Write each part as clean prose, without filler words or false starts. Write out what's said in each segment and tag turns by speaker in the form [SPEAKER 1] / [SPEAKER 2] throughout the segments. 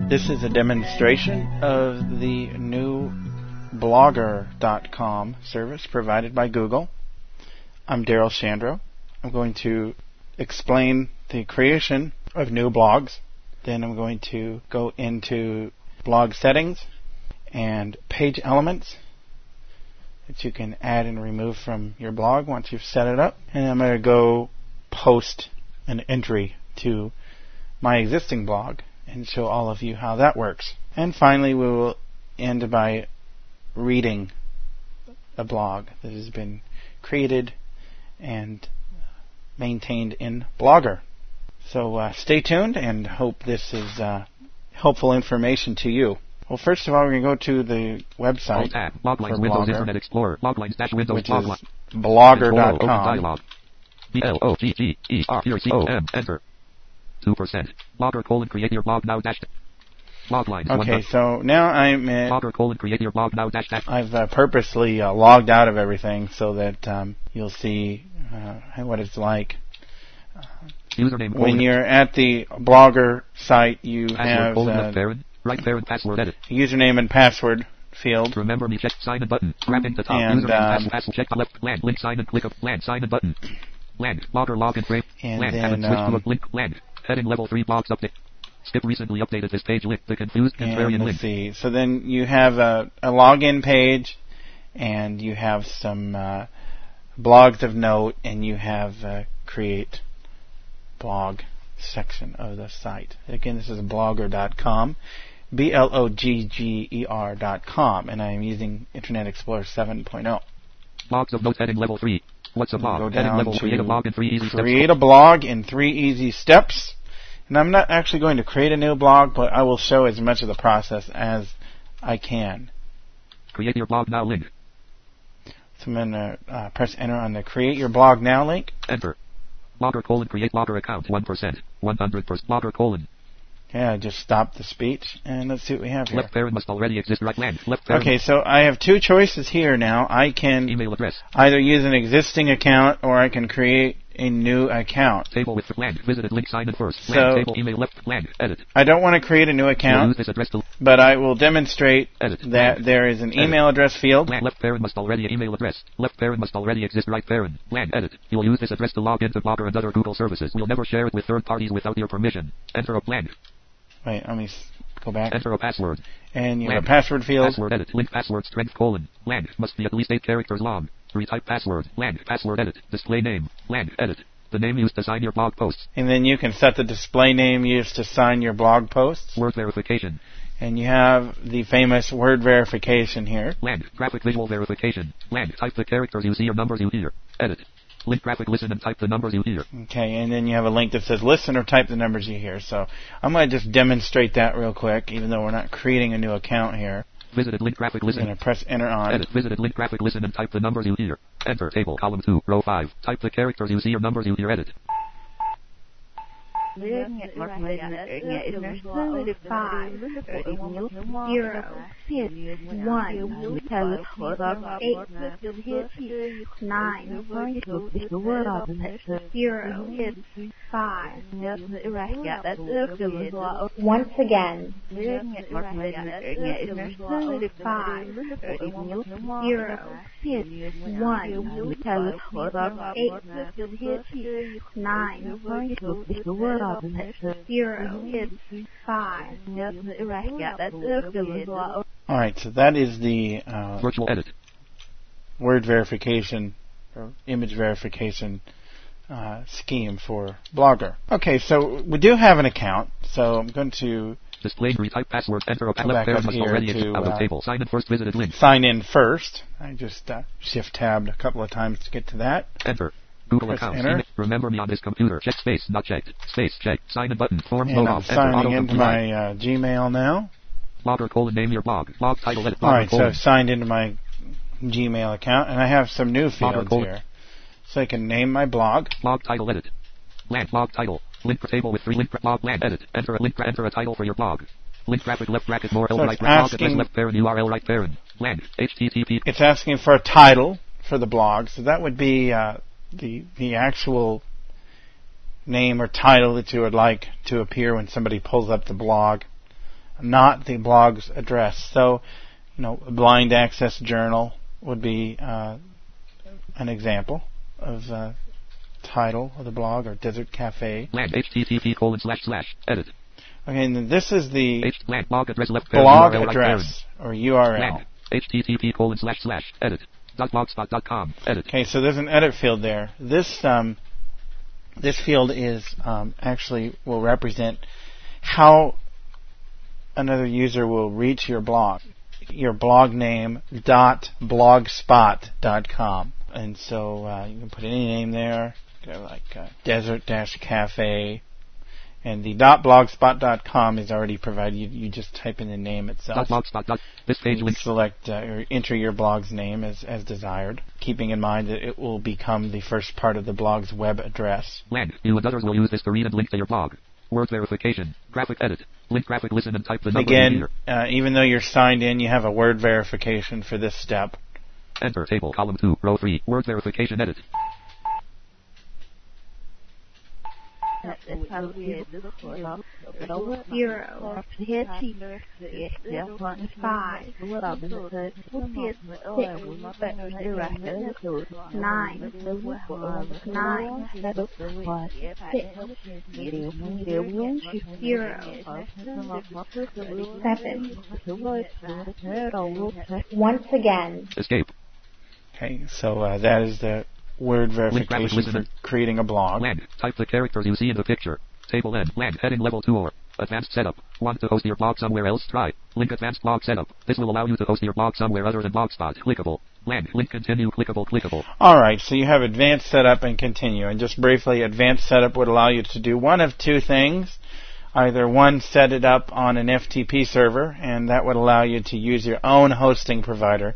[SPEAKER 1] This is a demonstration of the new Blogger.com service provided by Google. I'm Daryl Shandro. I'm going to explain the creation of new blogs. Then I'm going to go into blog settings and page elements that you can add and remove from your blog once you've set it up. And I'm going to go post an entry to my existing blog and show all of you how that works. And finally, we will end by reading a blog that has been created and maintained in Blogger. So stay tuned and hope this is helpful information to you. Well, first of all, we're going to go to the website for Blogger,
[SPEAKER 2] Internet Explorer, Loglines-Windows,
[SPEAKER 1] which is blogger.com.
[SPEAKER 2] BLOGGER, enter. 2%. Blogger : create your blog now dash. Loglines.
[SPEAKER 1] Okay, so now I'm at
[SPEAKER 2] Blogger : create your blog now dash.
[SPEAKER 1] I've purposely logged out of everything so that you'll see what it's like.
[SPEAKER 2] Username
[SPEAKER 1] when you're at the Blogger site, you have
[SPEAKER 2] right parent password edit.
[SPEAKER 1] Username and password field.
[SPEAKER 2] Remember me check sign in button. Wrapping the top.
[SPEAKER 1] And
[SPEAKER 2] Username password check left land link sign in click of land sign in button. Land Blogger login frame.
[SPEAKER 1] And
[SPEAKER 2] land
[SPEAKER 1] then
[SPEAKER 2] switch to a link land heading level 3 blogs update. Skip recently updated this page link. The confused contrarian link.
[SPEAKER 1] See. So then you have a login page, and you have some blogs of note, and you have create blog section of the site. Again, this is blogger.com, blogger.com, and I am using Internet Explorer 7.0.
[SPEAKER 2] Blogs of note heading level 3. What's a blog?
[SPEAKER 1] Go down
[SPEAKER 2] level,
[SPEAKER 1] to
[SPEAKER 2] create a blog in 3 easy steps.
[SPEAKER 1] Create a blog in 3 easy steps. And I'm not actually going to create a new blog, but I will show as much of the process as I can.
[SPEAKER 2] Create your blog now link.
[SPEAKER 1] So I'm going to press enter on the Create Your Blog Now link.
[SPEAKER 2] Enter. Blogger : create blogger account 1%. 100% blogger :
[SPEAKER 1] Yeah, just stop the speech, and let's see what we have here.
[SPEAKER 2] Left parent must already exist. Right land. Left parent.
[SPEAKER 1] Okay, so I have 2 choices here now. I can
[SPEAKER 2] email address.
[SPEAKER 1] Either use an existing account, or I can create a new account.
[SPEAKER 2] Table with land. Visited link sign in first.
[SPEAKER 1] So
[SPEAKER 2] land table email left land edit.
[SPEAKER 1] I don't want to create a new account,
[SPEAKER 2] use this address to
[SPEAKER 1] but I will demonstrate
[SPEAKER 2] edit.
[SPEAKER 1] that there is an email address field.
[SPEAKER 2] Land left parent must already email address. Left parent must already exist. Right parent. Land edit. You'll use this address to log into Blogger and other Google services. We'll never share it with third parties without your permission. Enter a land.
[SPEAKER 1] Wait, let me go back.
[SPEAKER 2] Enter a password.
[SPEAKER 1] And you have a password field.
[SPEAKER 2] Password edit. Link password strength : land must be at least 8 characters long. Retype password. Land password edit. Display name. Land edit. The name used to sign your blog posts.
[SPEAKER 1] And then you can set the display name used to sign your blog posts.
[SPEAKER 2] Word verification.
[SPEAKER 1] And you have the famous word verification here.
[SPEAKER 2] Land graphic visual verification. Land type the characters you see or numbers you hear. Edit. Link graphic listen and type the numbers you hear.
[SPEAKER 1] Okay, and then you have a link that says listen or type the numbers you hear. So I'm going to just demonstrate that real quick, even though we're not creating a new account here.
[SPEAKER 2] Visited link graphic listen.
[SPEAKER 1] I'm going to press enter on.
[SPEAKER 2] Edit. Visited link graphic listen and type the numbers you hear. Enter table column 2 row 5. Type the characters you see or numbers you hear. Edit.
[SPEAKER 3] Once again, 5.
[SPEAKER 1] Alright, so that is the
[SPEAKER 2] virtual edit.
[SPEAKER 1] Word verification or image verification scheme for Blogger. Okay, so we do have an account, so I'm going to
[SPEAKER 2] display retype password. Enter a
[SPEAKER 1] back up here to
[SPEAKER 2] out of table. Sign in first. Visited link.
[SPEAKER 1] Sign in first. I just shift tabbed a couple of times to get to that.
[SPEAKER 2] Enter. Google account. Remember me on this computer. Check space. Not checked. Space. Check. Sign in button. Form
[SPEAKER 1] and I'm signing into my Gmail now.
[SPEAKER 2] Blogger : name your blog. Blog title edit.
[SPEAKER 1] Alright, so I've signed into my Gmail account, and I have some new fields here. So I can name my blog.
[SPEAKER 2] Blog title edit. Land blog title. Link table with 3 link blog land edit. Enter a link. Enter a title for your blog. Link graphic left bracket more
[SPEAKER 1] so
[SPEAKER 2] right blog address left parent URL right parent. Land HTTP.
[SPEAKER 1] It's asking for a title for the blog, so that would be the actual name or title that you would like to appear when somebody pulls up the blog. not the blog's address. So, Blind Access Journal would be an example of title of the blog, or Desert Cafe.
[SPEAKER 2] Land http:// edit.
[SPEAKER 1] Okay, and then this is the
[SPEAKER 2] land blog address left
[SPEAKER 1] blog
[SPEAKER 2] URL
[SPEAKER 1] address, or URL.
[SPEAKER 2] Land http:// edit. .blogspot.com edit.
[SPEAKER 1] Okay, so there's an edit field there. This field is actually will represent how another user will reach your blog. Your blog name .blogspot.com, and so you can put any name there, like Desert-Cafe, and the .blogspot.com is already provided. You just type in the name itself.
[SPEAKER 2] .blogspot. This page link.
[SPEAKER 1] Select or enter your blog's name as desired, keeping in mind that it will become the first part of the blog's web address.
[SPEAKER 2] Land. You and others will use this to read and link to your blog. Word verification. Graphic edit. Link graphic listen and type the number.
[SPEAKER 1] Again, even though you're signed in, you have a word verification for this step.
[SPEAKER 2] Enter table column 2 row 3 word verification edit.
[SPEAKER 3] Zero. Hit 5. 9. 9. 7. Once again.
[SPEAKER 2] Escape.
[SPEAKER 1] Okay, so that is the word verification for creating a blog.
[SPEAKER 2] Land. Type the characters you see in the picture. Table N. Land. Heading level 2 or advanced setup. Want to host your blog somewhere else? Try. Link advanced blog setup. This will allow you to host your blog somewhere other than Blogspot. Clickable. Land. Link continue. Clickable.
[SPEAKER 1] Alright, so you have advanced setup and continue. And just briefly, advanced setup would allow you to do one of two things. Either one, set it up on an FTP server, and that would allow you to use your own hosting provider.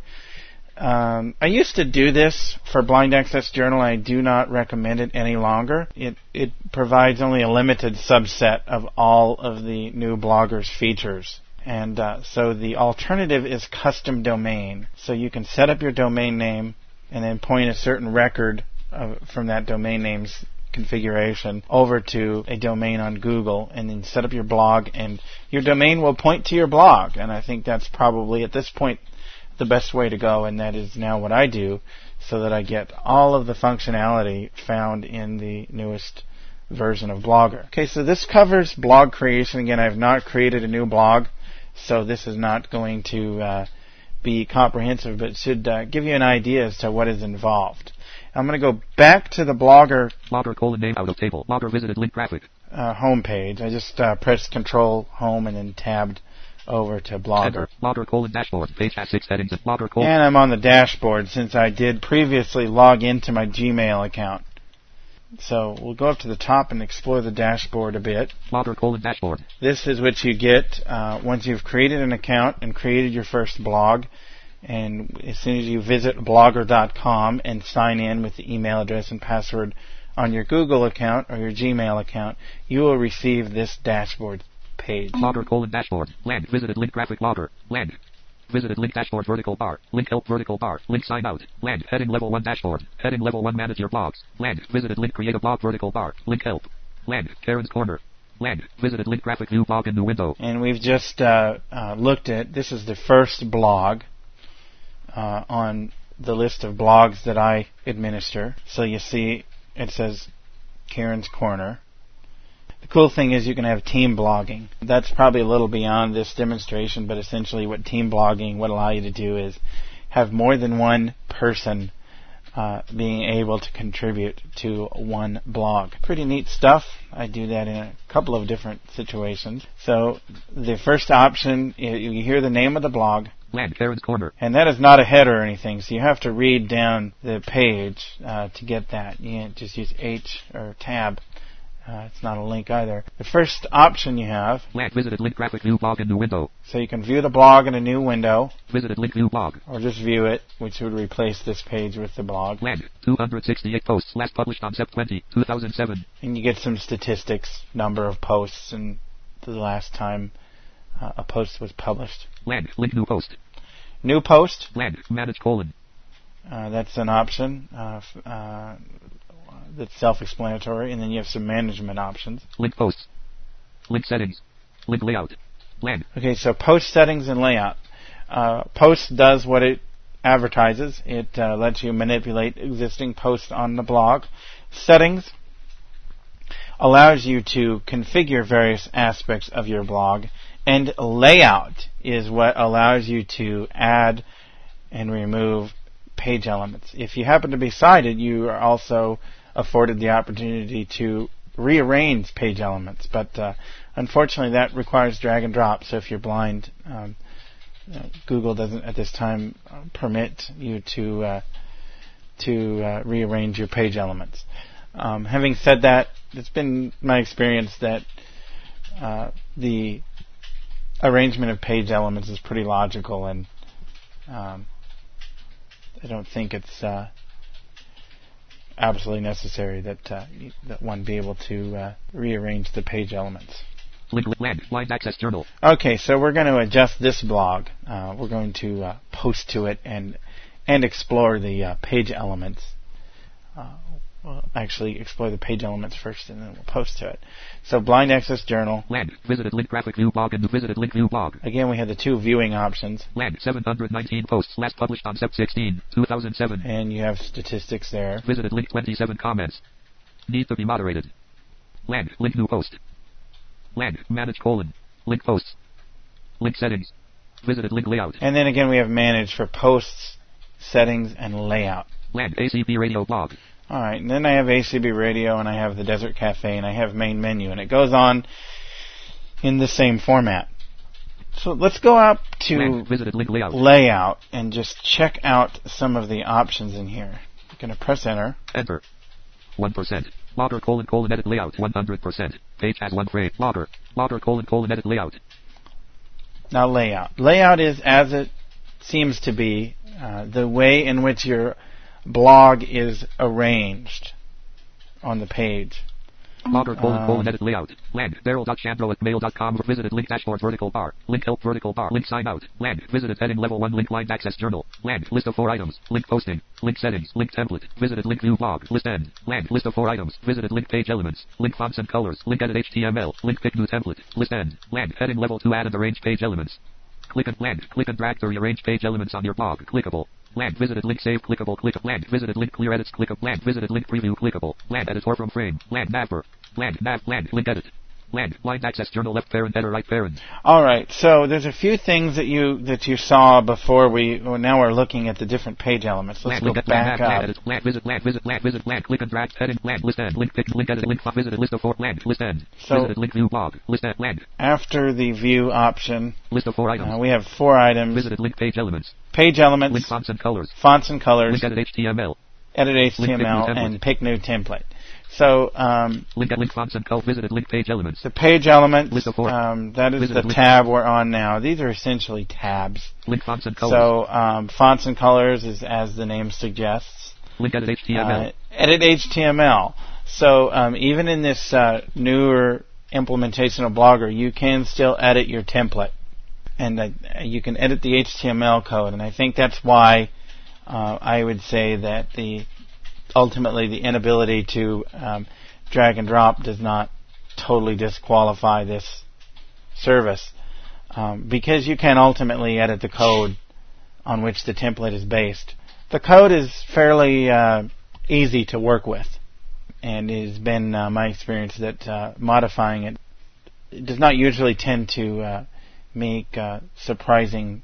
[SPEAKER 1] I used to do this for Blind Access Journal. I do not recommend it any longer. It provides only a limited subset of all of the new Bloggers features. And so the alternative is custom domain. So you can set up your domain name and then point a certain record from that domain name's configuration over to a domain on Google, and then set up your blog, and your domain will point to your blog. And I think that's probably at this point the best way to go, and that is now what I do, so that I get all of the functionality found in the newest version of Blogger. Okay, so this covers blog creation. Again, I have not created a new blog, so this is not going to be comprehensive, but it should give you an idea as to what is involved. I'm going to go back to the Blogger
[SPEAKER 2] name out of table. Blogger visited link graphic
[SPEAKER 1] home page. I just pressed Control Home and then tabbed over to Blogger.
[SPEAKER 2] Blogger dashboard. Page has 6 headings. And Blogger
[SPEAKER 1] and I'm on the dashboard since I did previously log into my Gmail account. So we'll go up to the top and explore the dashboard a bit.
[SPEAKER 2] Blogger dashboard.
[SPEAKER 1] This is what you get once you've created an account and created your first blog. And as soon as you visit blogger.com and sign in with the email address and password on your Google account or your Gmail account, you will receive this dashboard page.
[SPEAKER 2] Blogger dashboard. Land. Visited link graphic blogger. Land. Visited link dashboard vertical bar. Link help vertical bar. Link sign out. Land. Heading level 1 dashboard. Heading level 1 manage your blogs. Land. Visited link create a blog vertical bar. Link help. Land. Karen's corner. Land. Visited link graphic view blog in new window.
[SPEAKER 1] And we've just looked at, this is the first blog on the list of blogs that I administer. So you see it says Karen's Corner. The cool thing is you can have team blogging. That's probably a little beyond this demonstration, but essentially what team blogging would allow you to do is have more than one person being able to contribute to one blog. Pretty neat stuff. I do that in a couple of different situations. So the first option, you hear the name of the blog.
[SPEAKER 2] Land. Karen's Corner.
[SPEAKER 1] And that is not a header or anything, so you have to read down the page to get that. You can't just use H or tab. It's not a link either. The first option you have.
[SPEAKER 2] Land. Visited link graphic view blog in new window.
[SPEAKER 1] So you can view the blog in a new window.
[SPEAKER 2] Visited link view blog.
[SPEAKER 1] Or just view it, which would replace this page with the blog.
[SPEAKER 2] Land. 268 posts. Last published on Sept 20, 2007.
[SPEAKER 1] And you get some statistics, number of posts, and the last time a post was published.
[SPEAKER 2] Land. Link new post.
[SPEAKER 1] New post.
[SPEAKER 2] Land. Manage colon.
[SPEAKER 1] That's an option. That's self-explanatory, and then you have some management options.
[SPEAKER 2] Link posts. Link settings. Link layout. Land.
[SPEAKER 1] Okay, so post settings and layout. Post does what it advertises. It lets you manipulate existing posts on the blog. Settings allows you to configure various aspects of your blog. And layout is what allows you to add and remove page elements. If you happen to be sighted, you are also afforded the opportunity to rearrange page elements. But unfortunately, that requires drag and drop. So if you're blind, Google doesn't at this time permit you to rearrange your page elements. Having said that, it's been my experience that the arrangement of page elements is pretty logical, and I don't think it's absolutely necessary that one be able to rearrange the page elements.
[SPEAKER 2] Link land. Blind access journal.
[SPEAKER 1] Okay, so we're going to adjust this blog. We're going to post to it and explore the page elements. We'll actually explore the page elements first, and then we'll post to it. So blind access journal.
[SPEAKER 2] Land. Visited link graphic view blog and visited link view blog.
[SPEAKER 1] Again, we have the two viewing options.
[SPEAKER 2] Land. 719 posts. Last published on Sept 16, 2007.
[SPEAKER 1] And you have statistics there.
[SPEAKER 2] Visited link 27 comments. Need to be moderated. Land. Link new post. Land. Manage colon. Link posts. Link settings. Visited link layout.
[SPEAKER 1] And then again, we have manage for posts, settings, and layout.
[SPEAKER 2] Land. ACB radio blog.
[SPEAKER 1] All right, and then I have ACB Radio, and I have the Desert Cafe, and I have main menu, and it goes on in the same format. So let's go up to
[SPEAKER 2] visited link
[SPEAKER 1] layout and just check out some of the options in here. I'm going to press enter.
[SPEAKER 2] Enter. 1%. Logger colon edit layout 100%. Page has one frame. Logger colon edit layout.
[SPEAKER 1] Now layout. Layout is as it seems to be the way in which your blog is arranged on the page.
[SPEAKER 2] Logger colon edit layout. Land. Daryl.chandro@mail.com. Visited link dashboard vertical bar. Link help vertical bar. Link sign out. Land. Visited heading level 1 link blind access journal. Land. List of 4 items. Link posting. Link settings. Link template. Visited link view blog. List end. Land. List of 4 items. Visited link page elements. Link fonts and colors. Link edit HTML. Link pick new template. List end. Land. Heading level 2 add and arrange page elements. Click and land. Click and drag to rearrange page elements on your blog. Clickable. Land. Visited link save clickable. Click land. Visited link clear edits click land. Visited link preview clickable. Land editor from frame. Land navbar. Land link edit. Land blind access journal left parent header right parent.
[SPEAKER 1] All right. So there's a few things that you saw before now we're looking at the different page elements. Let's go back up.
[SPEAKER 2] Land visit land click and drag heading land list end link pick link edit link visited list of 4 land list end.
[SPEAKER 1] So
[SPEAKER 2] visited link view blog list end land.
[SPEAKER 1] After the view option,
[SPEAKER 2] list of 4 items.
[SPEAKER 1] We have 4 items.
[SPEAKER 2] Visited link page elements.
[SPEAKER 1] Page elements.
[SPEAKER 2] Link fonts and colors.
[SPEAKER 1] Fonts and colors.
[SPEAKER 2] Link edit HTML.
[SPEAKER 1] Edit HTML and pick new template. So
[SPEAKER 2] link fonts and colors. Visited link page elements.
[SPEAKER 1] The page elements.
[SPEAKER 2] List of 4.
[SPEAKER 1] That is
[SPEAKER 2] visited
[SPEAKER 1] the tab we're on now. These are essentially tabs.
[SPEAKER 2] Link fonts and colors.
[SPEAKER 1] So fonts and colors is as the name suggests.
[SPEAKER 2] Link edit HTML.
[SPEAKER 1] Edit HTML. So even in this newer implementation of Blogger, you can still edit your template. And you can edit the HTML code, and I think that's why I would say that ultimately the inability to drag and drop does not totally disqualify this service, because you can ultimately edit the code on which the template is based. The code is fairly easy to work with, and it has been my experience that modifying it does not usually tend to make surprising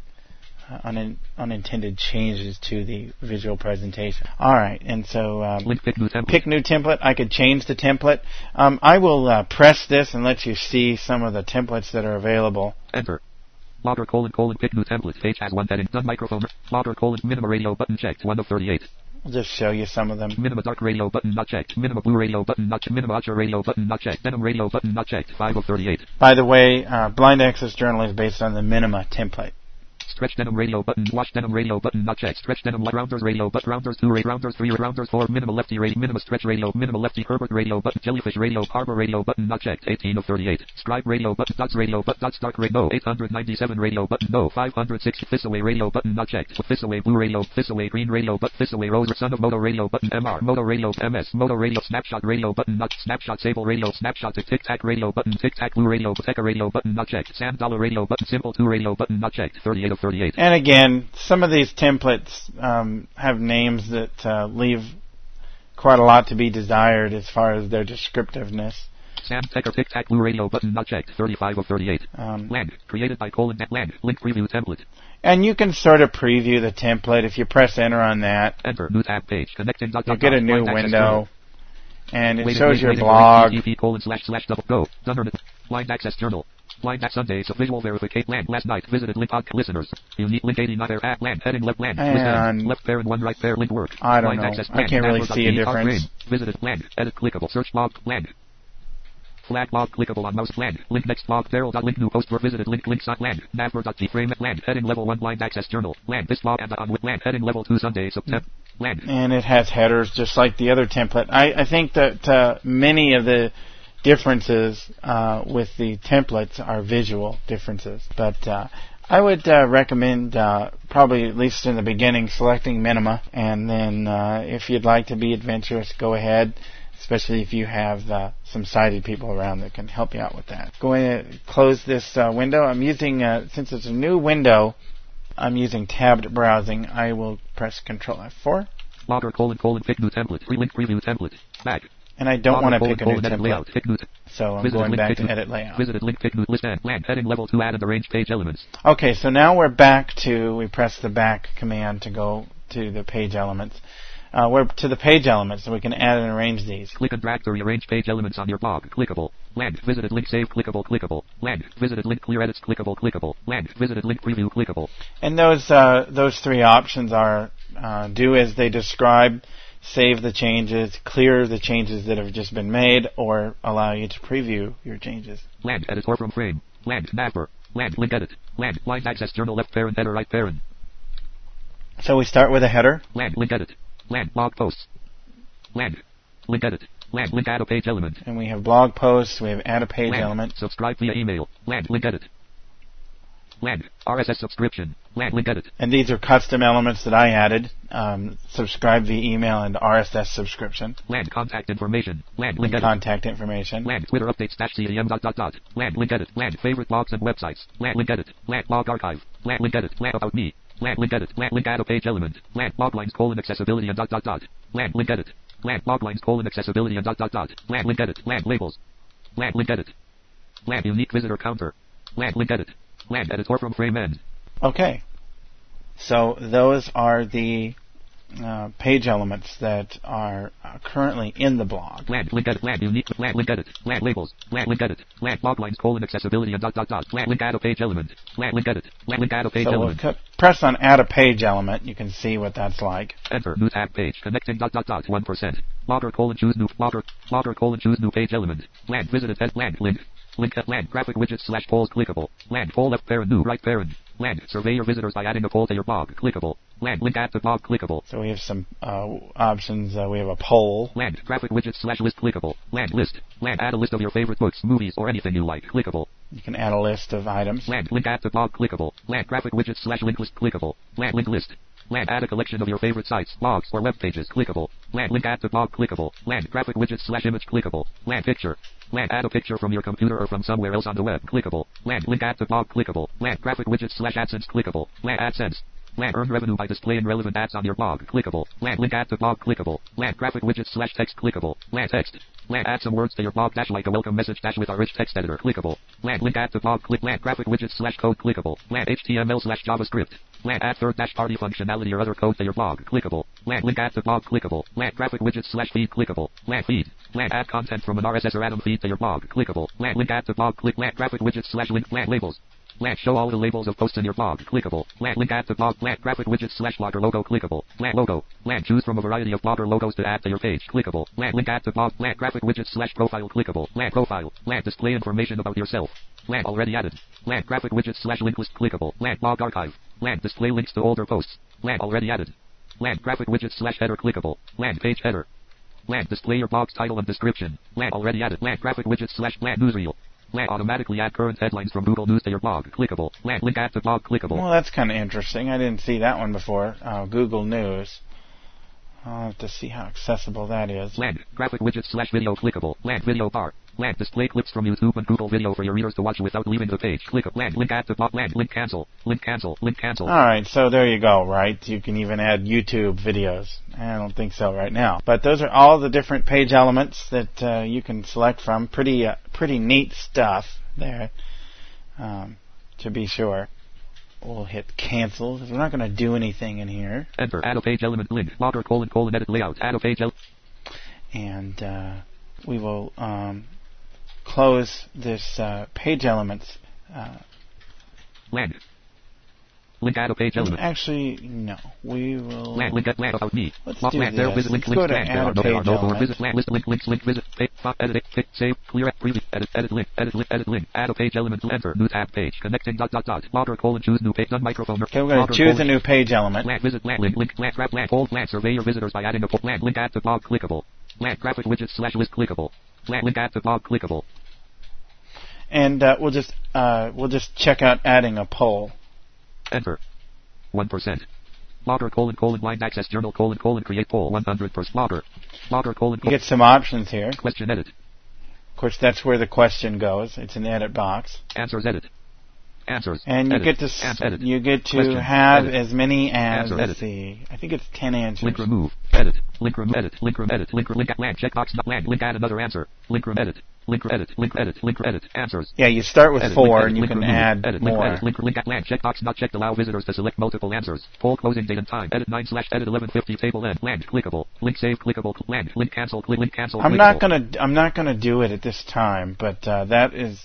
[SPEAKER 1] unintended changes to the visual presentation. All right, and so pick new template. I could change the template. I will press this and let you see some of the templates that are available.
[SPEAKER 2] Enter. Logger pick new template. Page has one heading. Done microphone. Logger minima radio button checked. 1 of 38.
[SPEAKER 1] I'll just show you some of them.
[SPEAKER 2] Minima dark radio button not checked. Minima blue radio button not checked. Minima ultra radio button not checked. Denim radio button not checked. 5 of 38.
[SPEAKER 1] By the way, Blind Access Journal is based on the Minima template.
[SPEAKER 2] Stretch denim radio button. Wash denim radio button. Not checked. Stretch denim rounders radio but rounders 2 rounders 3 rounders 4 minimal lefty radio minimal stretch radio minimal lefty Herbert radio button. Jellyfish radio harbor radio button. Not checked. 18 of 38. Scribe radio button. Dots radio but dots dark radio. 897 radio button. No. 560 Thisaway radio button. Not checked. Thisaway blue radio. Thisaway green radio but Thisaway rose son of Moto radio button. MR Moto radio MS Moto radio snapshot radio button. Not snapshot Sable radio snapshot tic tac radio button. Tic tac blue radio Teca radio button. Not checked. Sand dollar radio button. Simple 2 radio button. Not checked. 38 of 38.
[SPEAKER 1] And again, some of these templates have names that leave quite a lot to be desired as far as their descriptiveness.
[SPEAKER 2] Sam Tecker Tic Tac Blue Radio button not checked. 35 of 38. Land. Created by Land. Link preview template.
[SPEAKER 1] And you can sort of preview the template if you press enter on that.
[SPEAKER 2] Enter. New tab page. Connecting.
[SPEAKER 1] You'll get a new window. And it shows your blog.
[SPEAKER 2] Go. Blind access journal. Blind access Sundays of visual verification. Land. Last night visited link podcast listeners. Unique link 89 there at land. Heading left land.
[SPEAKER 1] And
[SPEAKER 2] left parent one right pair link work.
[SPEAKER 1] I don't know. I can't really see a difference.
[SPEAKER 2] Visited land. Edit clickable. Search blog. Land. Flag blog clickable on mouse land. Link next blog Daryl.link new post for visited link links on land. Navber.t frame at land. Heading level 1 blind access journal. Land. This blog and on with land. Heading level 2 Sunday September. Land.
[SPEAKER 1] And it has headers just like the other template. I think that many of the differences with the templates are visual differences. But I would recommend probably at least in the beginning selecting minima. And then if you'd like to be adventurous, go ahead. Especially if you have some sighted people around that can help you out with that. Going to close this window. I'm using, since it's a new window, I'm using tabbed browsing. I will press Control F4.
[SPEAKER 2] Logger : pick new template. Link preview template. Back.
[SPEAKER 1] And I don't want to pick a new template.
[SPEAKER 2] Layout. Pick new
[SPEAKER 1] so I'm going back to edit layout.
[SPEAKER 2] Visited link pick new list and land. Heading level 2 add and arrange page elements.
[SPEAKER 1] Okay, so now we're back to, we press the back command to go to the page elements. We're to the page elements, so we can add and arrange these.
[SPEAKER 2] Click and drag to rearrange page elements on your blog. Clickable. Land. Visited link save. Clickable. Clickable. Land. Visited link clear edits. Clickable. Clickable. Land. Visited link preview. Clickable.
[SPEAKER 1] And those three options are do as they describe, save the changes, clear the changes that have just been made, or allow you to preview your changes.
[SPEAKER 2] Land. Editor from frame. Land. Navber. Land. Link edit. Land. Blind access journal left parent header right parent.
[SPEAKER 1] So we start with a header.
[SPEAKER 2] Land. Link edit. Land. Blog posts. Land. Link edit. Land. Link add a page element.
[SPEAKER 1] And we have blog posts. We have add a page
[SPEAKER 2] land.
[SPEAKER 1] element.
[SPEAKER 2] Subscribe via email. Land. Link edit. Land. RSS subscription. Land. Link edit.
[SPEAKER 1] And these are custom elements that I added. Subscribe via email and RSS subscription.
[SPEAKER 2] Land. Contact information. Land. Link edit.
[SPEAKER 1] Contact information.
[SPEAKER 2] Land. Twitter updates --cem ... Land. Link edit. Land. Favorite blogs and websites. Land. Link edit. Land. Blog archive. Land. Link edit. Land. About me. Land. Link edit. Land. Link add a page element. Land. Bloglines : accessibility and ... Land. Link edit. Land. Bloglines : accessibility and ... Land. Link edit. Land. Labels. Land. Link edit. Land. Unique visitor counter. Land. Link edit. Land. Editor from frame end.
[SPEAKER 1] Okay. So those are the page elements that are currently in the blog.
[SPEAKER 2] Land. Link edit. Land. Unique. Land. Link edit. Land. Labels. Land. Link edit. Land. Bloglines : accessibility and ... Land. Link add a page element. Land. Link edit. Land. Link add a page element.
[SPEAKER 1] So press on add a page element. You can see what that's like.
[SPEAKER 2] Enter. New tab page. Connecting ... 1%. Blogger : choose new blogger : choose new page element. Land. Visited head. Land. Link. Link at land. Graphic widgets / polls clickable. Land. Poll left parent new right parent. Land. Survey your visitors by adding a poll to your blog. Clickable. Land. Link add to blog. Clickable.
[SPEAKER 1] So we have some options. We have a poll.
[SPEAKER 2] Land. Graphic widgets / list clickable. Land. List. Land. Add a list of your favorite books, movies, or anything you like. Clickable.
[SPEAKER 1] You can add a list of items.
[SPEAKER 2] Land. Link add to blog. Clickable. Land. Graphic widgets / link list clickable. Land. Link list. Land. Add a collection of your favorite sites, blogs, or web pages. Clickable. Land. Link add to blog. Clickable. Land. Graphic widgets / image clickable. Land. Picture. Land. Add a picture from your computer or from somewhere else on the web. Clickable. Land. Link add to blog. Clickable. Land. Graphic widgets / AdSense. Clickable. Land. AdSense. Land. Earn revenue by displaying relevant ads on your blog. Clickable. Land. Link add to blog. Clickable. Land. Graphic widgets / text. Clickable. Land. Text. Land. Add some words to your blog -- like a welcome message -- with our rich text editor. Clickable. Land. Link add to blog. Click. Land. Graphic widgets / code. Clickable. Land. HTML / JavaScript. Land. Add third -- party functionality or other code to your blog. Clickable. Land. Link add to blog. Clickable. Land. Graphic widgets / feed. Clickable. Land. Feed. Land. Add content from an RSS or Atom feed to your blog. Clickable. Land. Link add to blog. Click. Land. Graphic widgets / link. Land. Labels. Land. Show all the labels of posts in your blog. Clickable. Land. Link add to blog. Land. Graphic widgets / blogger logo. Clickable. Land. Logo. Land. Choose from a variety of blogger logos to add to your page. Clickable. Land. Link add to blog. Land. Graphic widgets / profile. Clickable. Land. Profile. Land. Display information about yourself. Land. Already added. Land. Graphic widgets / link list. Clickable. Land. Blog archive. Land. Display links to older posts. Land. Already added. Land. Graphic widget / header clickable. Land. Page header. Land. Display your blog's title and description. Land. Already added. Land. Graphic widget / Land. Newsreel. Land. Automatically add current headlines from Google News to your blog. Clickable. Land. Link add to blog. Clickable.
[SPEAKER 1] Well, that's kind of interesting. I didn't see that one before. Google News. I'll have to see how accessible that is.
[SPEAKER 2] Land. Graphic widget / video clickable. Land. Video bar. Land. Display clips from YouTube and Google Video for your readers to watch without leaving the page. Click up. Land. Link add to blog. Land. Link cancel. Link cancel. Link cancel.
[SPEAKER 1] All right, so there you go, right? You can even add YouTube videos. I don't think so right now. But those are all the different page elements that you can select from. Pretty neat stuff there, to be sure. We'll hit cancel because we're not going to do anything in here.
[SPEAKER 2] Enter. Add a page element link. Logger : edit layout. Add a page element.
[SPEAKER 1] And we will close this page elements.
[SPEAKER 2] Land. Link add a page element.
[SPEAKER 1] Actually, no. We will.
[SPEAKER 2] Land. Link land about me.
[SPEAKER 1] Let's
[SPEAKER 2] Log
[SPEAKER 1] do
[SPEAKER 2] land.
[SPEAKER 1] this.
[SPEAKER 2] There. Visit link.
[SPEAKER 1] Let's go
[SPEAKER 2] Link.
[SPEAKER 1] to
[SPEAKER 2] Land.
[SPEAKER 1] add a
[SPEAKER 2] There are
[SPEAKER 1] page
[SPEAKER 2] no more.
[SPEAKER 1] element.
[SPEAKER 2] Visit land. List link. Links. Link. Visit. Font. Edit. Fix. Save. Clear. Preview. Edit link. Edit link. Add a page element. Enter. New tab page. Connecting. Logger : choose new page. Done microphone.
[SPEAKER 1] Okay, we're going to choose a new page element.
[SPEAKER 2] Land. Visit land. Link. Land. Grab land. Hold land. Survey your visitors by adding a land. Link add to blog. Clickable. Land. Graphic widget / list clickable. Land. Link add to blog. Clickable.
[SPEAKER 1] And we'll just check out adding a poll.
[SPEAKER 2] Enter. 1%. Logger : blind access journal : create poll 100%. Logger :
[SPEAKER 1] You get some options here.
[SPEAKER 2] question edit.
[SPEAKER 1] Of course, that's where the question goes. It's in the edit box.
[SPEAKER 2] Answers edit. Answers.
[SPEAKER 1] And you
[SPEAKER 2] edit.
[SPEAKER 1] get to
[SPEAKER 2] Edit.
[SPEAKER 1] you get to
[SPEAKER 2] Question.
[SPEAKER 1] have
[SPEAKER 2] Edit.
[SPEAKER 1] as many as
[SPEAKER 2] Answer.
[SPEAKER 1] let's
[SPEAKER 2] Edit.
[SPEAKER 1] see. I think it's 10 answers.
[SPEAKER 2] Link remove. Edit. Link remove. Edit. Link remove. Edit. Link link at land. Checkbox not land. Link add another answer. Link remove. Edit. Link edit. Link edit. Link edit. Answers.
[SPEAKER 1] Yeah, you start with
[SPEAKER 2] Edit,
[SPEAKER 1] 4
[SPEAKER 2] link, edit,
[SPEAKER 1] and you
[SPEAKER 2] link,
[SPEAKER 1] can
[SPEAKER 2] remove,
[SPEAKER 1] add
[SPEAKER 2] edit,
[SPEAKER 1] more.
[SPEAKER 2] link at land. Checkbox not checked. Allow visitors to select multiple answers. Poll closing date and time. Edit 9 / edit 11:50 table end. Land clickable. Link save clickable. Land link cancel. Link cancel.
[SPEAKER 1] I'm
[SPEAKER 2] clickable.
[SPEAKER 1] not gonna do it at this time, but that is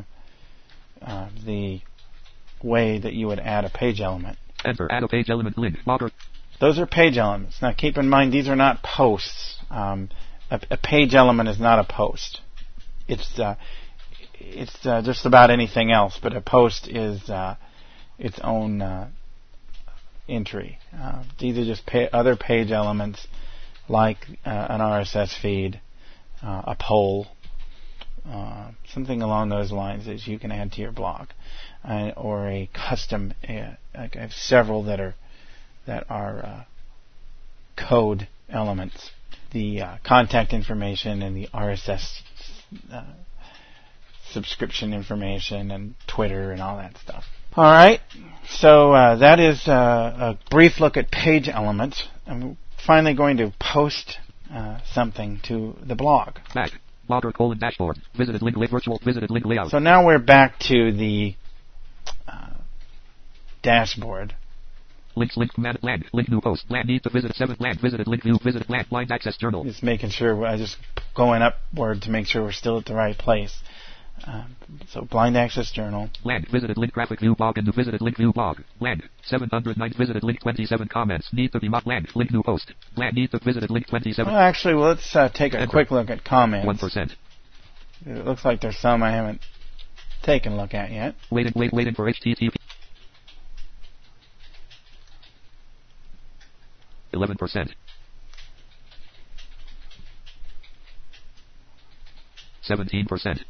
[SPEAKER 1] the way that you would add a page element.
[SPEAKER 2] Enter. Add a page element link. Logger.
[SPEAKER 1] Those are page elements. Now keep in mind these are not posts. A page element is not a post. It's just about anything else, but a post is its own entry. These are just other page elements like an RSS feed, a poll, something along those lines that you can add to your blog, or a custom. Like I have several that are code elements. The contact information and the RSS subscription information and Twitter and all that stuff. All right, so that is a brief look at page elements. I'm finally going to post something to the blog.
[SPEAKER 2] Back. Logger : dashboard. Visited link virtual visited link layout.
[SPEAKER 1] So now we're back to the dashboard.
[SPEAKER 2] Links link command land link new post land need to visit 7 land visited link view visited land blind access journal.
[SPEAKER 1] Just making sure I just going upward to make sure we're still at the right place. So blind access journal.
[SPEAKER 2] Land visited link graphic view blog and new visited link view blog. Land 709 visited link 27 comments need to be mod land link new post. Land need to visited link 27.
[SPEAKER 1] Well, actually, let's take a quick look at comments.
[SPEAKER 2] 1%.
[SPEAKER 1] It looks like there's some I haven't taken a look at yet.
[SPEAKER 2] Waiting for HTTP. 11%. 17%.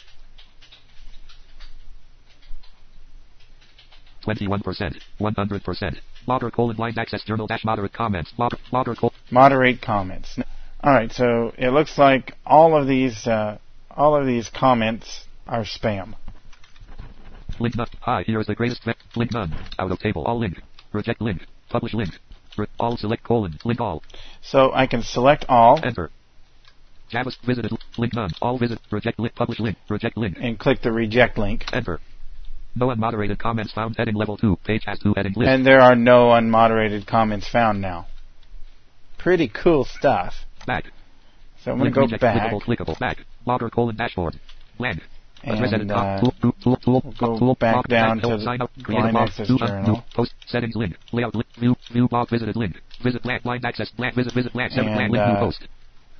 [SPEAKER 2] 21%. 100%. Logger : blind access journal dash moderate comments. Logger :
[SPEAKER 1] Moderate comments. All right, so it looks like all of these comments are spam.
[SPEAKER 2] link none. Hi, here is the greatest link none. Out of table all link. Reject link. Publish link. All select : link all.
[SPEAKER 1] So I can select all.
[SPEAKER 2] Enter. JavaScript visited link none. All visit reject link publish link reject link.
[SPEAKER 1] And click the reject link.
[SPEAKER 2] Enter. No unmoderated comments found. Heading level 2. Page has 2 heading list.
[SPEAKER 1] And there are no unmoderated comments found now. Pretty cool stuff.
[SPEAKER 2] Back.
[SPEAKER 1] So I'm going to go back.
[SPEAKER 2] Clickable. Back. Logger : dashboard. Land. Address edit
[SPEAKER 1] And we'll go back down to the blind access journal.
[SPEAKER 2] Post settings link. Layout link. View blog visited link. Visit land blind access land visit land 7 land link new post.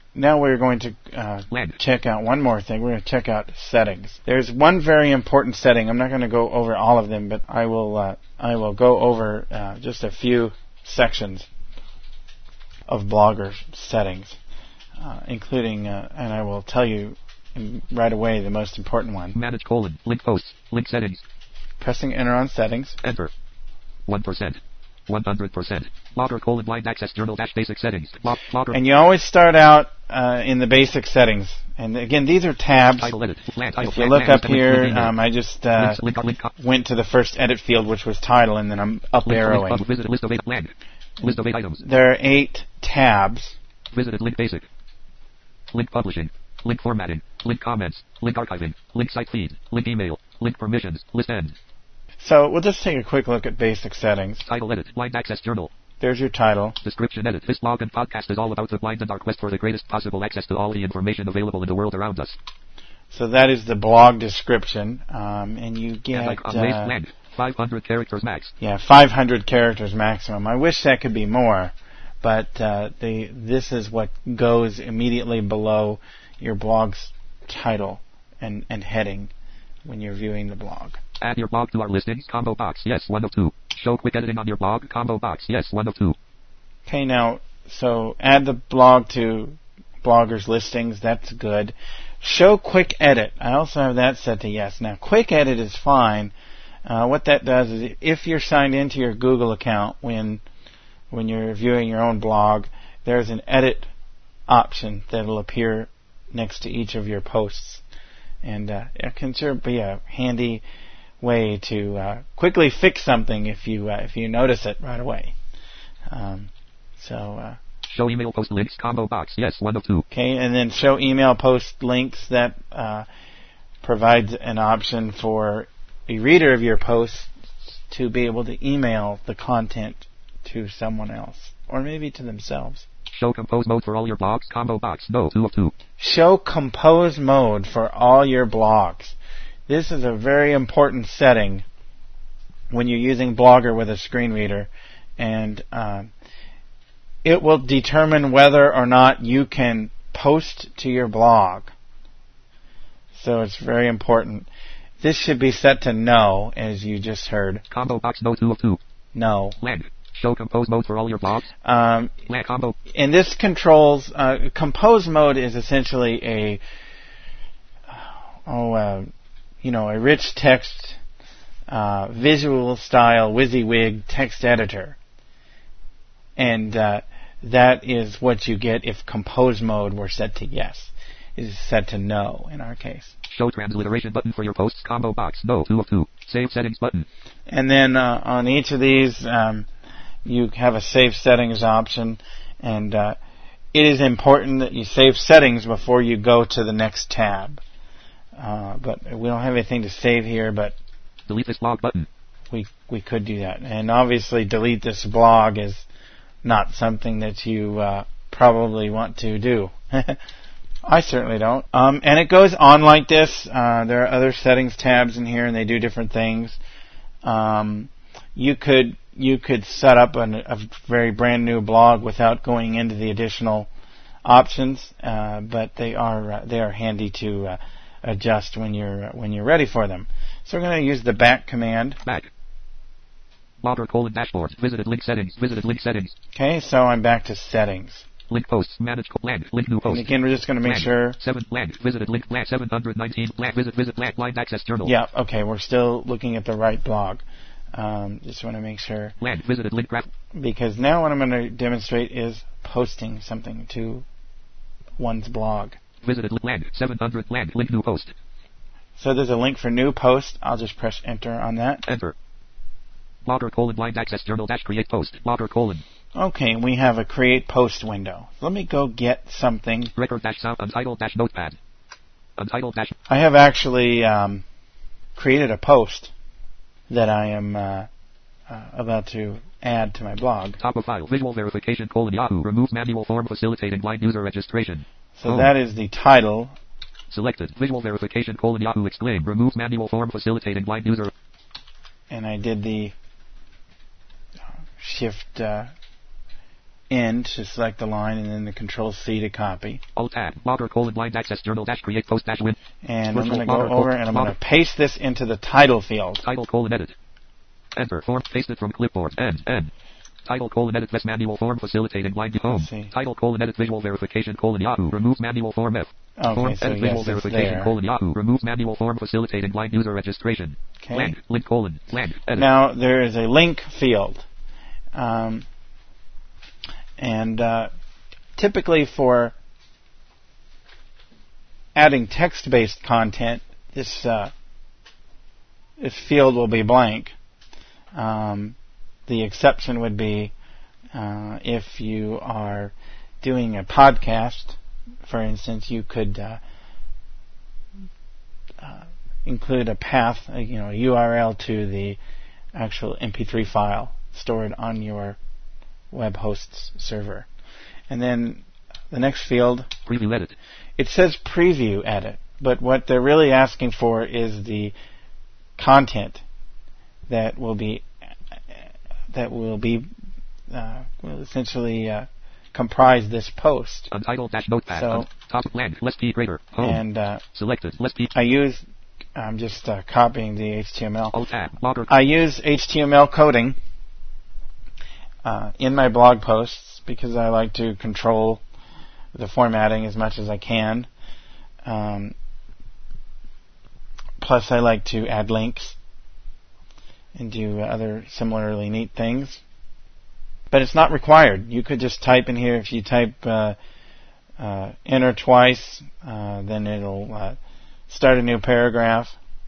[SPEAKER 1] Now we're going to
[SPEAKER 2] Land.
[SPEAKER 1] check out one more thing. We're going to check out settings. There's one very important setting. I'm not going to go over all of them, but I will go over just a few sections of Blogger settings, including, and I will tell you right away the most important one.
[SPEAKER 2] Manage : link posts, link settings.
[SPEAKER 1] Pressing enter on settings.
[SPEAKER 2] Enter. 1%. 100%. Blogger : blind access journal dash basic settings. Blogger.
[SPEAKER 1] And you always start out in the basic settings. And again, these are tabs.
[SPEAKER 2] Title edit. Title.
[SPEAKER 1] If you look up here, I just
[SPEAKER 2] link,
[SPEAKER 1] went to the first edit field, which was title, and then I'm up arrowing.
[SPEAKER 2] Visited list of 8 land. List of 8 items.
[SPEAKER 1] There are 8 tabs.
[SPEAKER 2] Visited link basic. Link publishing. Link formatting. Link comments. Link archiving. Link site feed. Link email. Link permissions. List end.
[SPEAKER 1] So we'll just take a quick look at basic settings.
[SPEAKER 2] Title edit. Blind access journal.
[SPEAKER 1] There's your title.
[SPEAKER 2] Description edit. This blog and podcast is all about the blind and our quest for the greatest possible access to all the information available in the world around us.
[SPEAKER 1] So that is the blog description, and you get
[SPEAKER 2] land. 500 characters max.
[SPEAKER 1] Yeah, 500 characters maximum. I wish that could be more, but this is what goes immediately below your blog's title and heading when you're viewing the blog.
[SPEAKER 2] Add your blog to our listings. Combo box. Yes, 1 of 2. Show quick editing on your blog. Combo box. Yes, 1 of 2.
[SPEAKER 1] Okay, now, so add the blog to Blogger's listings. That's good. Show quick edit. I also have that set to yes. Now, quick edit is fine. What that does is if you're signed into your Google account when you're viewing your own blog, there's an edit option that will appear next to each of your posts. And it can sort of be a handy way to quickly fix something if you notice it right away.
[SPEAKER 2] Show email post links. Combo box. Yes, 1 of 2.
[SPEAKER 1] Okay, and then show email post links. That provides an option for a reader of your posts to be able to email the content to someone else, or maybe to themselves.
[SPEAKER 2] Show compose mode for all your blogs. Combo box. No, 2 of 2.
[SPEAKER 1] Show compose mode for all your blogs. This is a very important setting when you're using Blogger with a screen reader, and it will determine whether or not you can post to your blog. So it's very important. This should be set to no, as you just heard.
[SPEAKER 2] Combo box. No, 2 of 2.
[SPEAKER 1] No.
[SPEAKER 2] Land. Show compose mode for all your blogs. Land combo.
[SPEAKER 1] And this controls compose mode is essentially a rich text, visual style WYSIWYG text editor, and that is what you get if compose mode were set to yes. It is set to no in our case.
[SPEAKER 2] Show transliteration button for your posts. Combo box. No, 2 of 2. Save settings button.
[SPEAKER 1] And then on each of these, you have a save settings option, and it is important that you save settings before you go to the next tab. But we don't have anything to save here, but
[SPEAKER 2] delete this blog button.
[SPEAKER 1] We could do that. And obviously delete this blog is not something that you probably want to do. I certainly don't. And it goes on like this. There are other settings tabs in here, and they do different things. You could set up a very brand new blog without going into the additional options, but they are handy to adjust when you're ready for them. So we're going to use the back command.
[SPEAKER 2] Back. Blogger : dashboard. Visited link settings. Visited link settings.
[SPEAKER 1] Okay, so I'm back to settings.
[SPEAKER 2] Link posts. Manage land. Link new post.
[SPEAKER 1] And again, we're just going to make sure.
[SPEAKER 2] 7 land. Visited link land 719 land. Visit land blind access journal.
[SPEAKER 1] Yeah. Okay, we're still looking at the right blog. Just want to make sure.
[SPEAKER 2] Land. Visited link graph.
[SPEAKER 1] Because now what I'm going to demonstrate is posting something to one's blog.
[SPEAKER 2] Visited land 700 land. Link new post.
[SPEAKER 1] So there's a link for new post. I'll just press enter on that.
[SPEAKER 2] Enter. Blogger : blind access journal dash create post. Blogger :
[SPEAKER 1] Okay, we have a create post window. Let me go get something.
[SPEAKER 2] Record dash sound untitled dash notepad. Untitled dash.
[SPEAKER 1] I have actually created a post that I am about to add to my blog.
[SPEAKER 2] Top of file. Visual verification : Yahoo. Remove manual form facilitating blind user registration.
[SPEAKER 1] So that is the title.
[SPEAKER 2] Selected. Visual verification : Yahoo. Exclaim. Remove manual form facilitating blind user.
[SPEAKER 1] And I did the shift N to select the line, and then the Control C to copy.
[SPEAKER 2] Alt tab. Blogger colon blind access journal dash create post dash win.
[SPEAKER 1] And I'm going to go over and I'm going to paste this into the title field.
[SPEAKER 2] Title colon edit. Enter. Form. Paste it from clipboard. N. Title colon edit best manual form facilitating blind home. Title colon edit visual verification colon Yahoo. Remove manual form F.
[SPEAKER 1] Okay,
[SPEAKER 2] Form
[SPEAKER 1] so
[SPEAKER 2] edit
[SPEAKER 1] yes,
[SPEAKER 2] visual verification colon Yahoo. Remove manual form facilitating blind user registration.
[SPEAKER 1] Okay.
[SPEAKER 2] Blank. Link colon. Blank. Edit.
[SPEAKER 1] Now there is a link field. Typically for adding text-based content, this field will be blank. The exception would be if you are doing a podcast, for instance, you could include a path, a URL to the actual MP3 file stored on your web host's server. And then the next field,
[SPEAKER 2] preview edit.
[SPEAKER 1] It says preview edit, but what they're really asking for is the content that will essentially comprise this post.
[SPEAKER 2] Untitled dash notepad.
[SPEAKER 1] So,
[SPEAKER 2] top blank. Less key greater. Home. And selected. Less key.
[SPEAKER 1] I'm just copying the HTML.
[SPEAKER 2] Alt tab. Blogger.
[SPEAKER 1] I use HTML coding in my blog posts because I like to control the formatting as much as I can. Plus, I like to add links and do other similarly neat things. But it's not required. You could just type in here. If you type enter twice, then it'll start a new paragraph.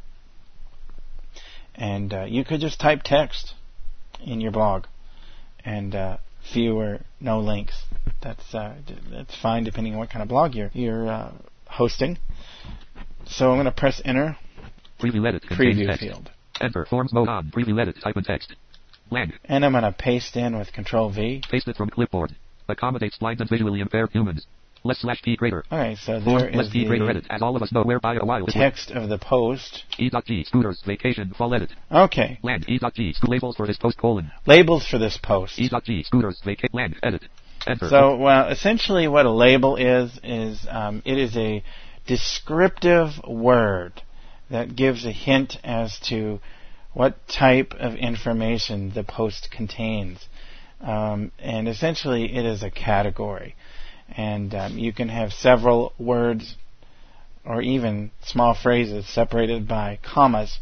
[SPEAKER 1] And you could just type text in your blog, and few or no links. That's fine depending on what kind of blog you're hosting. So I'm going to press enter.
[SPEAKER 2] Preview edit.
[SPEAKER 1] Preview field.
[SPEAKER 2] Enter. Forms mode on. Preview edit. Type in text. Blank.
[SPEAKER 1] And I'm going to paste in with Control V.
[SPEAKER 2] Paste it from clipboard. Accommodates blind and visually impaired humans. Less slash P greater.
[SPEAKER 1] Alright, so there is
[SPEAKER 2] less P greater edit. As all of us know, whereby a while
[SPEAKER 1] text of the post.
[SPEAKER 2] E.G. Scooters vacation fall edit.
[SPEAKER 1] Okay.
[SPEAKER 2] Land. E.G. Labels for this post colon.
[SPEAKER 1] Labels for this post.
[SPEAKER 2] E.G. Scooters vacation land edit. Enter.
[SPEAKER 1] So, well, essentially what a label is it is a descriptive word that gives a hint as to what type of information the post contains. And essentially it is a category. And you can have several words or even small phrases separated by commas.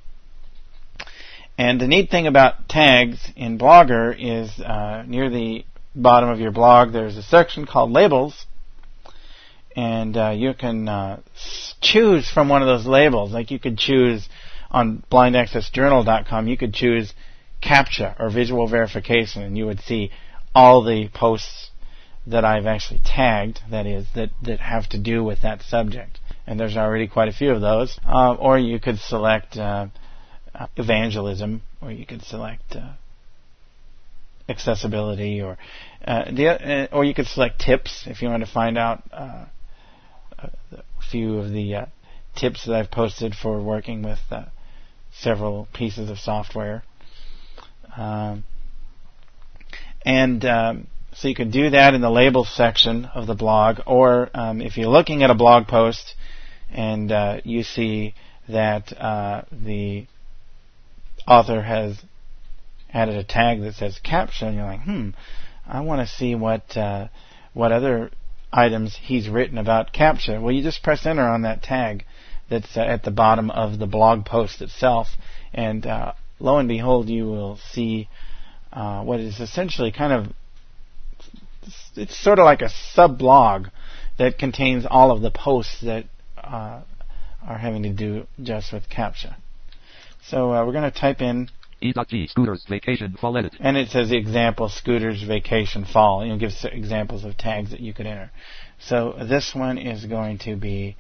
[SPEAKER 1] And the neat thing about tags in Blogger is near the bottom of your blog there's a section called Labels. And you can choose from one of those labels. Like you could choose on blindaccessjournal.com, you could choose CAPTCHA or visual verification, and you would see all the posts that I've actually tagged, that have to do with that subject. And there's already quite a few of those. Or you could select evangelism, or you could select accessibility, or you could select tips if you want to find out a few of the tips that I've posted for working with several pieces of software. So you can do that in the labels section of the blog, or if you're looking at a blog post and you see that the author has added a tag that says CAPTCHA, and you're like, I want to see what other items he's written about CAPTCHA. Well, you just press enter on that tag that's at the bottom of the blog post itself, and lo and behold, you will see what is essentially it's sort of like a sub-blog that contains all of the posts that are having to do just with CAPTCHA. So we're going to type in
[SPEAKER 2] E.G. Scooters vacation fall edit.
[SPEAKER 1] And it says example scooters vacation fall. It gives examples of tags that you could enter. So this one is going to be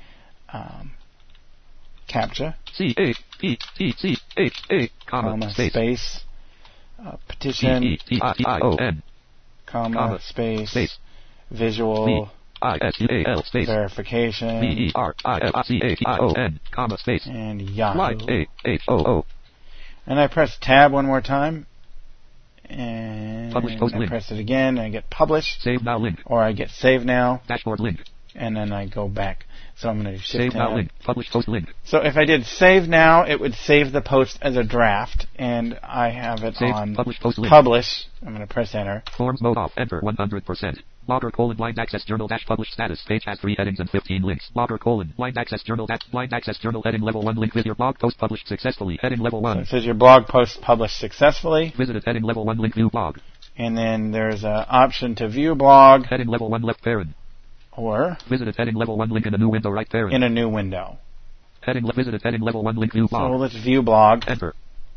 [SPEAKER 1] CAPTCHA.
[SPEAKER 2] C-A-P-T-C-H-A, comma,
[SPEAKER 1] space, petition,
[SPEAKER 2] C-E-T-I-T-I-O-N,
[SPEAKER 1] comma, space, visual,
[SPEAKER 2] I-S-U-A-L, space,
[SPEAKER 1] verification,
[SPEAKER 2] V-E-R-I-F-C-A-T-I-O-N, comma, space,
[SPEAKER 1] and Yahoo.
[SPEAKER 2] Like, A-H-O-O.
[SPEAKER 1] And I press tab one more time, And
[SPEAKER 2] Publish post
[SPEAKER 1] I
[SPEAKER 2] link.
[SPEAKER 1] press it again, and I get publish,
[SPEAKER 2] Save now link.
[SPEAKER 1] or I get save now,
[SPEAKER 2] Dashboard link.
[SPEAKER 1] and then I go back. So I'm going to shift
[SPEAKER 2] Save now
[SPEAKER 1] tab.
[SPEAKER 2] link. Publish post link.
[SPEAKER 1] So if I did save now, it would save the post as a draft, and I have it
[SPEAKER 2] Save.
[SPEAKER 1] on
[SPEAKER 2] Publish post link.
[SPEAKER 1] publish. I'm going to press enter.
[SPEAKER 2] Forms mode off. Enter 100%. Blogger blind access journal publish status. Page has 3 headings and 15 links. Blogger blind access journal heading level 1 link with your blog post published successfully. Heading level
[SPEAKER 1] So
[SPEAKER 2] 1.
[SPEAKER 1] it says your blog post published successfully,
[SPEAKER 2] Visited heading level 1 link view blog.
[SPEAKER 1] and then there's an option to view blog,
[SPEAKER 2] Heading level 1 left parent.
[SPEAKER 1] or
[SPEAKER 2] Visited heading level 1 link in a new window right parent.
[SPEAKER 1] in a new window.
[SPEAKER 2] Visited heading level 1 link view
[SPEAKER 1] So
[SPEAKER 2] blog.
[SPEAKER 1] let's view blog.
[SPEAKER 2] Enter.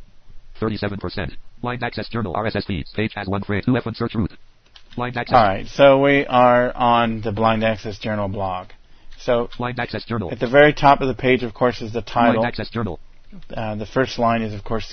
[SPEAKER 2] 37%. Blind access journal RSS feeds. Page has 1 phrase. 2 F1 search root. Blind access.
[SPEAKER 1] Alright, so we are on the Blind Access Journal blog. So
[SPEAKER 2] Blind access journal.
[SPEAKER 1] at the very top of the page, of course, is the title.
[SPEAKER 2] Blind access journal.
[SPEAKER 1] The first line is, of course,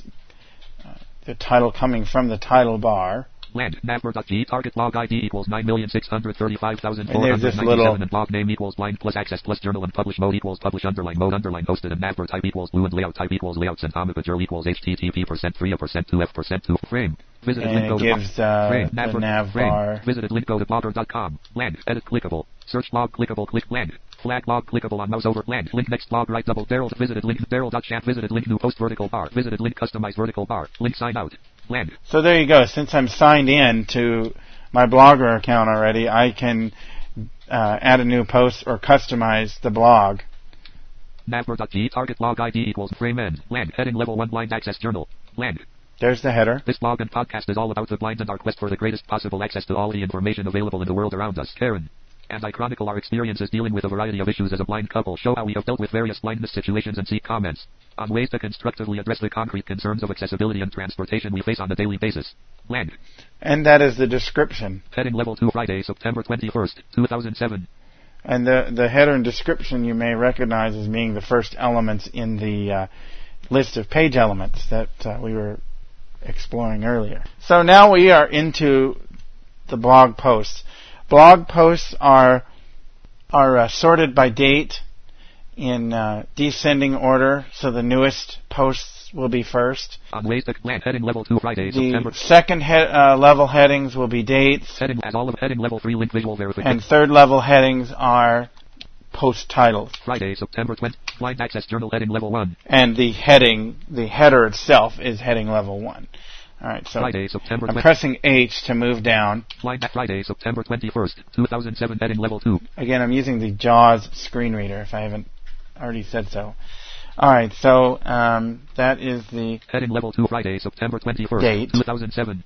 [SPEAKER 1] the title coming from the title bar.
[SPEAKER 2] Land. Navmer.g. Target log ID equals 9,635,497.
[SPEAKER 1] And there's this little-
[SPEAKER 2] And blog name equals blind plus access plus journal and publish mode equals publish underline mode underline hosted and Navmer type equals blue and layout type equals layouts and homopage equals HTTP %3% 2F% 2 frame. Visited
[SPEAKER 1] And
[SPEAKER 2] link go
[SPEAKER 1] it
[SPEAKER 2] to
[SPEAKER 1] gives
[SPEAKER 2] frame.
[SPEAKER 1] the
[SPEAKER 2] Navmer
[SPEAKER 1] nav
[SPEAKER 2] frame.
[SPEAKER 1] bar.
[SPEAKER 2] Visited link go to blogger.com. Land. Edit clickable. Search log clickable click land. Flag log clickable on mouse over land. Link next log right double Daryl. Visited link Daryl.chat. Visited link new post vertical bar. Visited link customize vertical bar. Link sign out. Land.
[SPEAKER 1] So there you go. Since I'm signed in to my Blogger account already, I can add a new post or customize the blog.
[SPEAKER 2] Navmer.g. Target log ID equals frame end. Land. Heading level 1 blind access journal. Land.
[SPEAKER 1] There's the header.
[SPEAKER 2] This blog and podcast is all about the blind and our quest for the greatest possible access to all the information available in the world around us. Karen. And I chronicle our experiences dealing with a variety of issues as a blind couple, show how we have dealt with various blindness situations, and seek comments on ways to constructively address the concrete concerns of accessibility and transportation we face on a daily basis. Land.
[SPEAKER 1] And that is the description.
[SPEAKER 2] Heading level 2 Friday, September 21st, 2007.
[SPEAKER 1] And the header and description you may recognize as being the first elements in the list of page elements that we were exploring earlier. So now we are into the blog posts. Blog posts are sorted by date in descending order, so the newest posts will be first.
[SPEAKER 2] On ways to land. Heading level 2 Friday,
[SPEAKER 1] The
[SPEAKER 2] September.
[SPEAKER 1] second level headings will be dates,
[SPEAKER 2] Heading as all of heading level 3 link visual verification.
[SPEAKER 1] and third level headings are post titles.
[SPEAKER 2] Friday, September 20. Blind access journal heading level 1.
[SPEAKER 1] And the header itself is heading level 1. Alright, so
[SPEAKER 2] Friday, September
[SPEAKER 1] I'm
[SPEAKER 2] 20.
[SPEAKER 1] pressing H to move down.
[SPEAKER 2] Blind Friday, September 21st, 2007 heading level 2.
[SPEAKER 1] Again, I'm using the JAWS screen reader if I haven't already said so. Alright, so that is the
[SPEAKER 2] Heading level 2 Friday, September 21st,
[SPEAKER 1] Date.
[SPEAKER 2] 2007.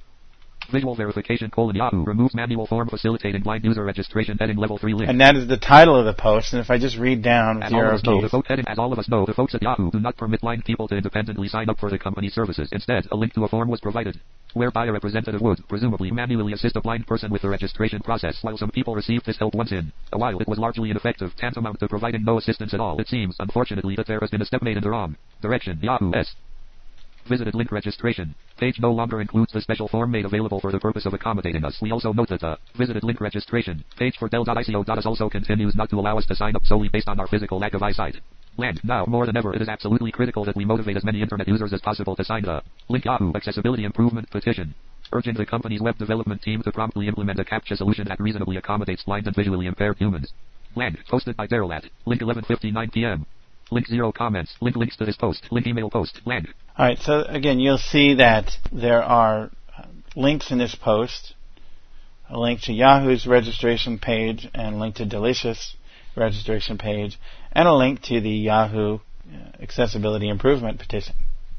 [SPEAKER 2] Visual verification Yahoo removes manual form facilitating blind user registration heading level 3 link.
[SPEAKER 1] and that is the title of the post, and if I just read down with
[SPEAKER 2] As
[SPEAKER 1] the
[SPEAKER 2] all of
[SPEAKER 1] arrow
[SPEAKER 2] us know, the
[SPEAKER 1] keys,
[SPEAKER 2] vote heading, as all of us know, the folks at Yahoo do not permit blind people to independently sign up for the company's services. Instead, a link to a form was provided, whereby a representative would, presumably, manually assist a blind person with the registration process. While some people received this help once in a while, it was largely ineffective, tantamount to providing no assistance at all. It seems, unfortunately, that there has been a step made in the wrong direction. Yahoo S. Visited link registration. Page no longer includes the special form made available for the purpose of accommodating us. We also note that the visited link registration page for Dell.ico.us also continues not to allow us to sign up solely based on our physical lack of eyesight. Land. Now, more than ever, it is absolutely critical that we motivate as many internet users as possible to sign the link Yahoo Accessibility Improvement Petition, urging the company's web development team to promptly implement a CAPTCHA solution that reasonably accommodates blind and visually impaired humans. Land. Posted by Daryl at link 11:59 p.m. Link 0 comments. Links to this post. Link email post. Land.
[SPEAKER 1] alright, so again, you'll see that there are links in this post, a link to Yahoo's registration page, and a link to Delicious registration page, and a link to the Yahoo Accessibility Improvement Petition.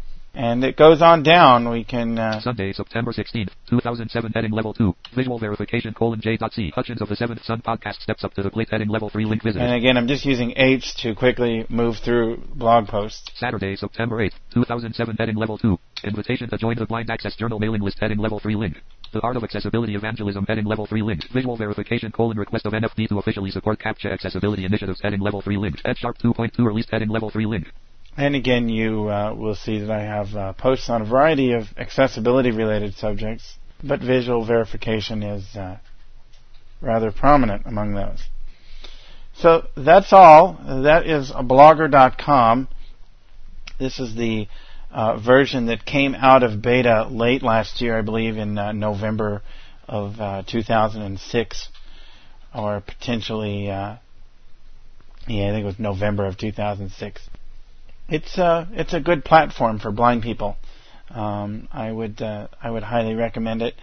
[SPEAKER 1] And it goes on down. We can
[SPEAKER 2] Sunday, September 16th, 2007 heading level 2. Visual verification J.C. Hutchins of the 7th Sun podcast steps up to the plate heading level 3 link visited.
[SPEAKER 1] and again, I'm just using H to quickly move through blog posts.
[SPEAKER 2] Saturday, September 8th, 2007 heading level 2. Invitation to join the Blind Access Journal mailing list heading level 3 link. The Art of Accessibility Evangelism heading level 3 link. Visual verification request of NFD to officially support CAPTCHA accessibility initiatives heading level 3 link. EdSharp 2.2 released heading level 3 link.
[SPEAKER 1] And again, you will see that I have posts on a variety of accessibility-related subjects, but visual verification is rather prominent among those. So that's all. That is blogger.com. This is the version that came out of beta late last year, I believe in November of 2006, or potentially, I think it was November of 2006. It's a good platform for blind people. I would highly recommend it.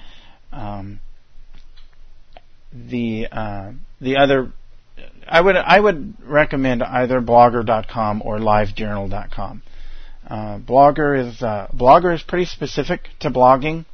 [SPEAKER 1] I would recommend either Blogger.com or LiveJournal.com. Blogger is pretty specific to blogging,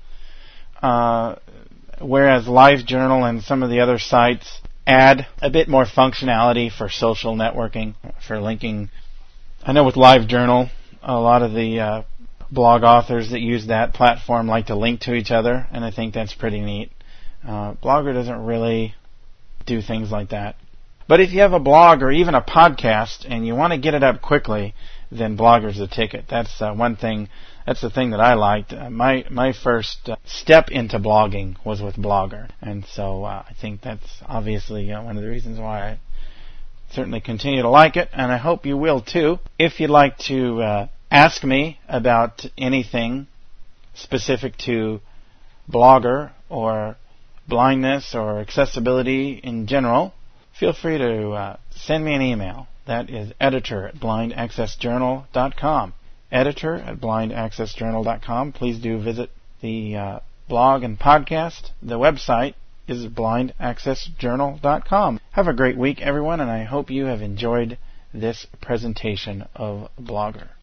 [SPEAKER 1] whereas LiveJournal and some of the other sites add a bit more functionality for social networking, for linking. I know with LiveJournal, a lot of the blog authors that use that platform like to link to each other, and I think that's pretty neat. Blogger doesn't really do things like that. But if you have a blog or even a podcast and you want to get it up quickly, then Blogger's the ticket. That's one thing. That's the thing that I liked. My first step into blogging was with Blogger, and so I think that's obviously one of the reasons why I certainly continue to like it, and I hope you will too. If you'd like to ask me about anything specific to Blogger or blindness or accessibility in general, feel free to send me an email. That is editor@blindaccessjournal.com. editor@blindaccessjournal.com. Please do visit the blog and podcast. The website is blindaccessjournal.com. Have a great week, everyone, and I hope you have enjoyed this presentation of Blogger.